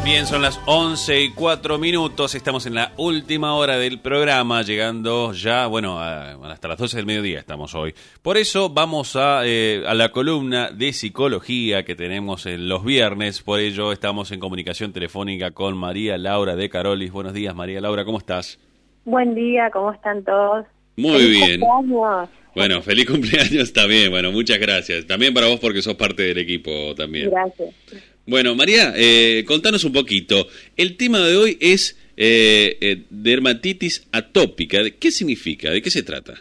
Bien, son las 11:04, estamos en la última hora del programa, llegando ya, hasta las 12 del mediodía estamos hoy. Por eso vamos a la columna de psicología que tenemos en los viernes, por ello estamos en comunicación telefónica con María Laura de Carolis. Buenos días, María Laura, ¿cómo estás? Buen día, ¿cómo están todos? Muy bien. Cumpleaños. Bueno, feliz cumpleaños también, muchas gracias. También para vos porque sos parte del equipo también. Gracias. Bueno, María, contanos un poquito. El tema de hoy es dermatitis atópica. ¿Qué significa? ¿De qué se trata?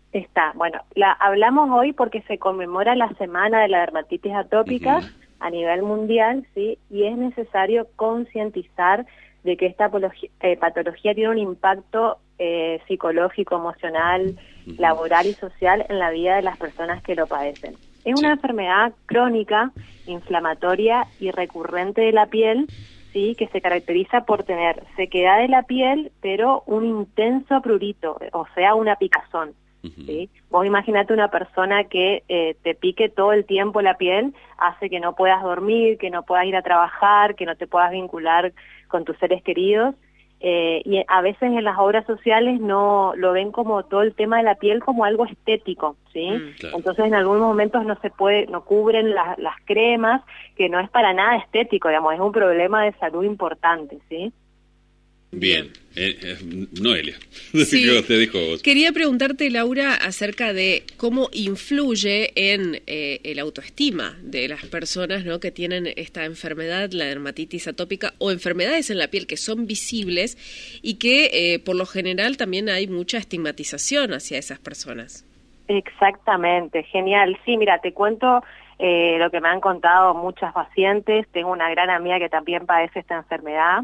Hablamos hoy porque se conmemora la semana de la dermatitis atópica a nivel mundial, ¿sí? Y es necesario concientizar de que esta patología tiene un impacto psicológico, emocional, laboral y social en la vida de las personas que lo padecen. Es una enfermedad crónica, inflamatoria y recurrente de la piel, sí, que se caracteriza por tener sequedad de la piel, pero un intenso prurito, o sea, una picazón. ¿Sí? Vos imaginate una persona que te pique todo el tiempo la piel, hace que no puedas dormir, que no puedas ir a trabajar, que no te puedas vincular con tus seres queridos. Y a veces en las obras sociales no lo ven como todo el tema de la piel como algo estético, ¿sí? Claro. Entonces en algunos momentos no cubren las cremas, que no es para nada estético, digamos, es un problema de salud importante, ¿sí? Bien, Noelia, sí. ¿Qué te dijo vos? Quería preguntarte, Laura, acerca de cómo influye en el autoestima de las personas, ¿no?, que tienen esta enfermedad, la dermatitis atópica, o enfermedades en la piel que son visibles y que por lo general también hay mucha estigmatización hacia esas personas. Exactamente, genial. Sí, mira, te cuento lo que me han contado muchas pacientes. Tengo una gran amiga que también padece esta enfermedad.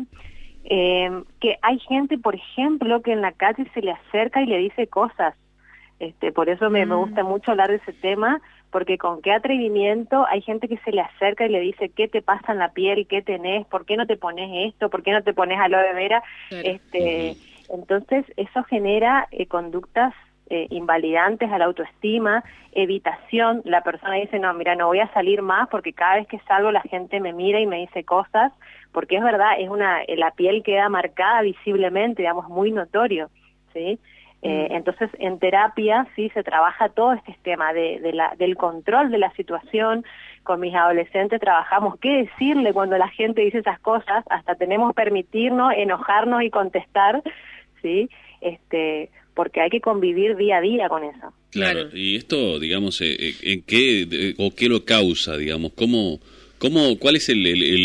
Que hay gente, por ejemplo, que en la calle se le acerca y le dice cosas. Por eso me gusta mucho hablar de ese tema, porque con qué atrevimiento hay gente que se le acerca y le dice qué te pasa en la piel, qué tenés, por qué no te pones esto, por qué no te pones aloe vera. Claro. Entonces eso genera conductas invalidantes a la autoestima, evitación. La persona dice, no, mira, no voy a salir más porque cada vez que salgo la gente me mira y me dice cosas, porque es verdad, la piel queda marcada visiblemente, digamos, muy notorio, ¿sí? Entonces, en terapia, sí, se trabaja todo este tema del control de la situación. Con mis adolescentes trabajamos qué decirle cuando la gente dice esas cosas, hasta tenemos que permitirnos enojarnos y contestar, ¿sí? Porque hay que convivir día a día con eso. Claro, y esto, digamos, ¿en qué o qué lo causa, digamos? ¿Cuál es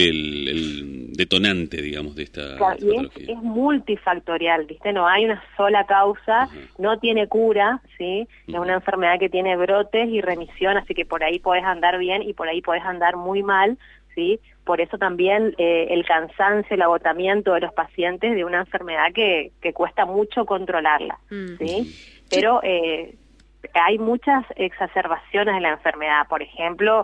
el detonante, digamos, de esta patología? Es multifactorial, ¿viste? No hay una sola causa, no tiene cura, ¿sí? Es una enfermedad que tiene brotes y remisión, así que por ahí podés andar bien y por ahí podés andar muy mal, ¿sí? Por eso también el cansancio, el agotamiento de los pacientes de una enfermedad que cuesta mucho controlarla, ¿sí? Pero hay muchas exacerbaciones de la enfermedad. Por ejemplo,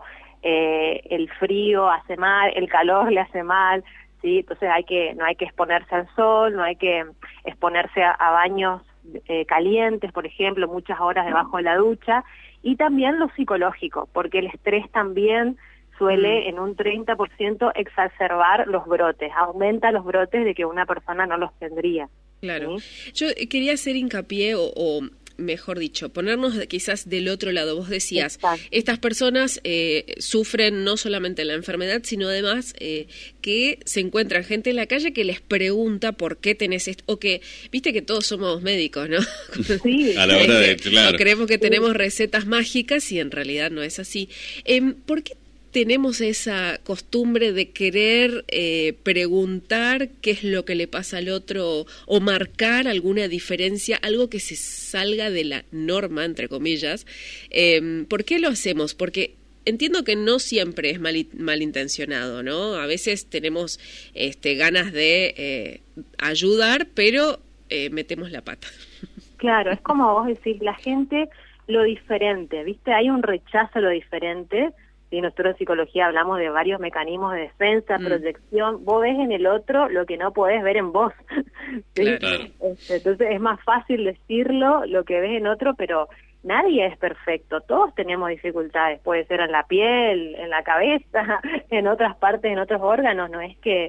el frío hace mal, el calor le hace mal, ¿sí? Entonces no hay que exponerse al sol, no hay que exponerse a baños calientes, por ejemplo, muchas horas debajo de la ducha, y también lo psicológico, porque el estrés también suele en un 30% exacerbar los brotes, aumenta los brotes de que una persona no los tendría. Claro. ¿Sí? Yo quería hacer hincapié o mejor dicho, ponernos quizás del otro lado. Vos decías, estas personas sufren no solamente la enfermedad, sino además que se encuentran gente en la calle que les pregunta por qué tenés esto, o que, viste que todos somos médicos, ¿no? Sí. A la hora de, claro. O creemos que tenemos recetas mágicas y en realidad no es así. ¿Por qué tenemos esa costumbre de querer preguntar qué es lo que le pasa al otro o marcar alguna diferencia, algo que se salga de la norma, entre comillas? ¿Por qué lo hacemos? Porque entiendo que no siempre es malintencionado, ¿no? A veces tenemos ganas de ayudar, pero metemos la pata. Claro, es como vos decís, la gente, lo diferente, ¿viste? Hay un rechazo a lo diferente. Sí, nosotros en psicología hablamos de varios mecanismos de defensa, proyección. Vos ves en el otro lo que no podés ver en vos. ¿Sí? Claro. Entonces es más fácil decirlo, lo que ves en otro, pero nadie es perfecto. Todos tenemos dificultades. Puede ser en la piel, en la cabeza, en otras partes, en otros órganos. No es que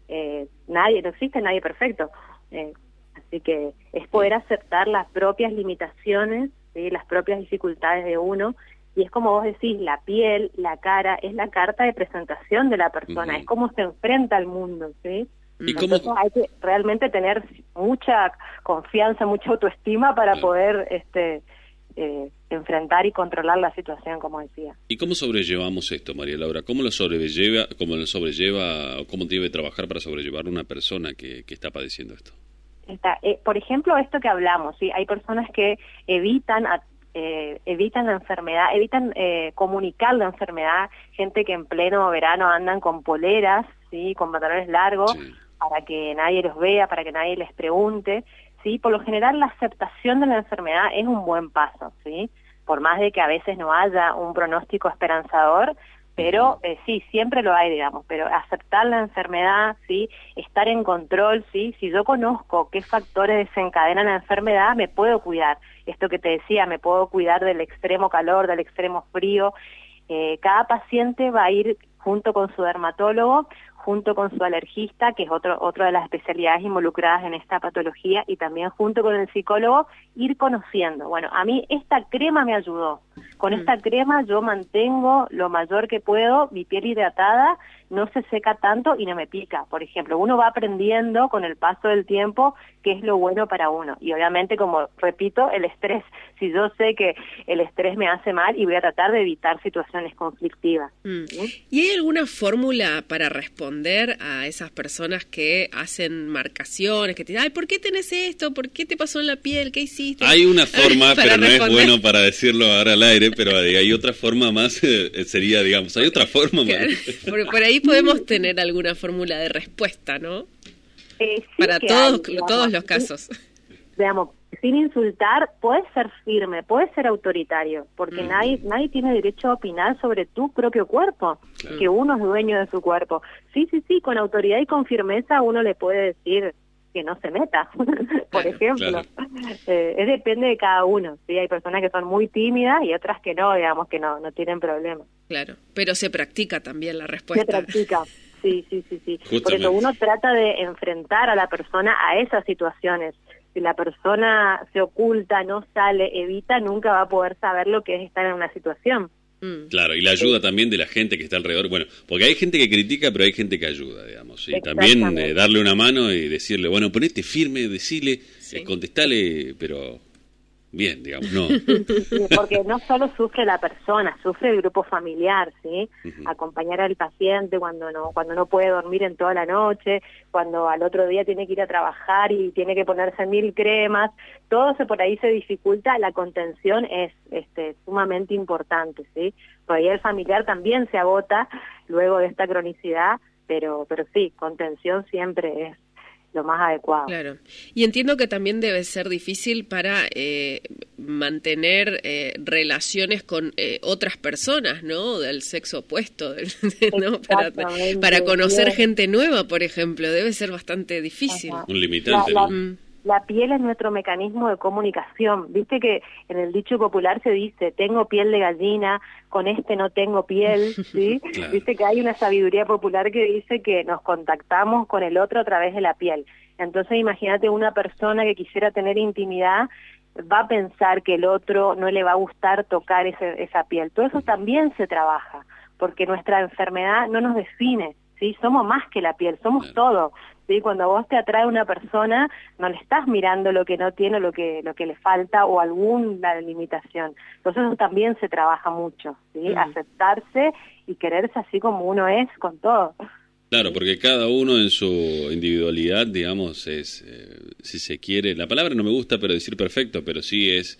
no existe nadie perfecto. Así que es poder aceptar las propias limitaciones, ¿sí? Las propias dificultades de uno. Y es como vos decís, la piel, la cara, es la carta de presentación de la persona, es cómo se enfrenta al mundo, ¿sí? ¿Y entonces hay que realmente tener mucha confianza, mucha autoestima para poder enfrentar y controlar la situación, como decía. ¿Y cómo sobrellevamos esto, María Laura? ¿Cómo lo sobrelleva, cómo debe trabajar para sobrellevar una persona que está padeciendo esto? Por ejemplo, esto que hablamos, ¿sí? Hay personas que evitan la enfermedad, evitan comunicar la enfermedad, gente que en pleno verano andan con poleras, ¿sí? Con pantalones largos, sí, para que nadie los vea, para que nadie les pregunte, ¿sí? Por lo general la aceptación de la enfermedad es un buen paso, ¿sí? Por más de que a veces no haya un pronóstico esperanzador, pero sí, siempre lo hay, digamos, pero aceptar la enfermedad, ¿sí? Estar en control, ¿sí? Si yo conozco qué factores desencadenan la enfermedad, me puedo cuidar. Esto que te decía, me puedo cuidar del extremo calor, del extremo frío. Cada paciente va a ir junto con su dermatólogo, junto con su alergista, que es otra de las especialidades involucradas en esta patología, y también junto con el psicólogo, ir conociendo. Bueno, a mí esta crema me ayudó. Con esta crema yo mantengo lo mayor que puedo, mi piel hidratada, no se seca tanto y no me pica. Por ejemplo, uno va aprendiendo con el paso del tiempo qué es lo bueno para uno. Y obviamente, como repito, el estrés. Si yo sé que el estrés me hace mal, y voy a tratar de evitar situaciones conflictivas. ¿Sí? ¿Y hay alguna fórmula para responder a esas personas que hacen marcaciones, que te dicen, ay, ¿por qué tenés esto? ¿Por qué te pasó en la piel? ¿Qué hiciste? Hay una forma, pero no es bueno para decirlo ahora al aire, pero hay otra forma más, sería, digamos, hay otra forma más. Por ahí podemos tener alguna fórmula de respuesta, ¿no? Sí, para todos los casos. Veamos, sin insultar, puedes ser firme, puedes ser autoritario, porque nadie tiene derecho a opinar sobre tu propio cuerpo, que uno es dueño de su cuerpo. Sí, con autoridad y con firmeza uno le puede decir que no se meta, por ejemplo. Depende de cada uno, ¿sí? Hay personas que son muy tímidas y otras que no, digamos, que no tienen problema. Claro, pero se practica también la respuesta. Se practica, sí. Por eso uno trata de enfrentar a la persona a esas situaciones. Si la persona se oculta, no sale, evita, nunca va a poder saber lo que es estar en una situación. Claro, y la ayuda también de la gente que está alrededor. Bueno, porque hay gente que critica, pero hay gente que ayuda, digamos. Y también darle una mano y decirle, bueno, ponete firme, decile, contestale, pero bien, digamos, no. Sí, porque no solo sufre la persona, sufre el grupo familiar, ¿sí? Acompañar al paciente cuando no puede dormir en toda la noche, cuando al otro día tiene que ir a trabajar y tiene que ponerse 1000 cremas, todo por ahí se dificulta, la contención es sumamente importante, ¿sí? Por ahí el familiar también se agota luego de esta cronicidad, pero sí, contención siempre es lo más adecuado. Claro. Y entiendo que también debe ser difícil para mantener relaciones con otras personas, ¿no? Del sexo opuesto, ¿no? Para conocer gente nueva, por ejemplo, debe ser bastante difícil. Un limitante. La piel es nuestro mecanismo de comunicación. Viste que en el dicho popular se dice, tengo piel de gallina, con este no tengo piel, ¿sí? Claro. Viste que hay una sabiduría popular que dice que nos contactamos con el otro a través de la piel. Entonces imagínate una persona que quisiera tener intimidad, va a pensar que el otro no le va a gustar tocar esa piel. Todo eso también se trabaja, porque nuestra enfermedad no nos define, ¿sí? Somos más que la piel, somos todo. ¿Sí? Cuando vos te atrae una persona, no le estás mirando lo que no tiene, lo que le falta o alguna limitación. Entonces eso también se trabaja mucho, ¿sí? Aceptarse y quererse así como uno es con todo. Claro, porque cada uno en su individualidad, digamos, es, si se quiere, la palabra no me gusta, pero decir perfecto, pero sí es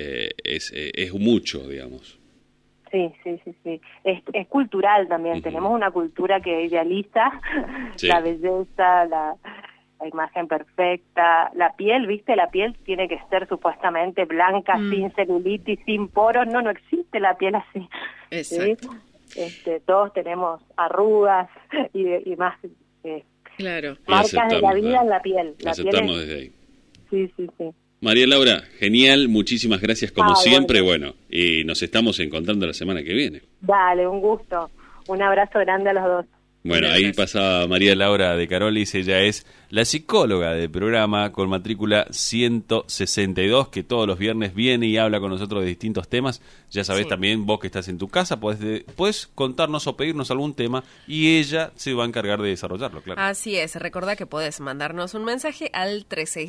mucho, digamos. Sí. Es cultural también. Tenemos una cultura que idealiza la belleza, la imagen perfecta. La piel, ¿viste? La piel tiene que ser supuestamente blanca, sin celulitis, sin poros. No existe la piel así. Exacto. ¿Sí? Todos tenemos arrugas y más claro. marcas de la vida en la piel. La aceptamos piel desde ahí. Sí. María Laura, genial, muchísimas gracias como siempre, bueno, y nos estamos encontrando la semana que viene. Dale, un gusto. Un abrazo grande a los dos. Bueno, ahí pasa María Laura de Carolis, ella es la psicóloga del programa con matrícula 162, que todos los viernes viene y habla con nosotros de distintos temas. Ya sabés, también vos que estás en tu casa, podés contarnos o pedirnos algún tema y ella se va a encargar de desarrollarlo, claro. Así es, recordá que podés mandarnos un mensaje al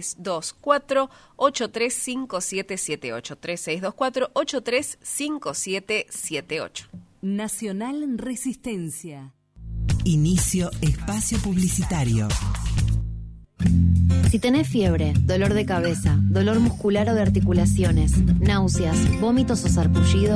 3624-835778, 3624-835778. Nacional Resistencia. Inicio espacio publicitario. Si tenés fiebre, dolor de cabeza, dolor muscular o de articulaciones, náuseas, vómitos o sarpullido,